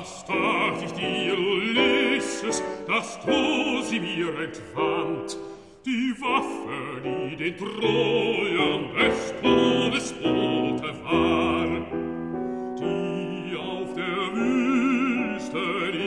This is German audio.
Was tat ich dir, Ulysses, dass du sie mir entwandt? Die Waffe, die den Trojan des Todes Bote war, die auf der Wüste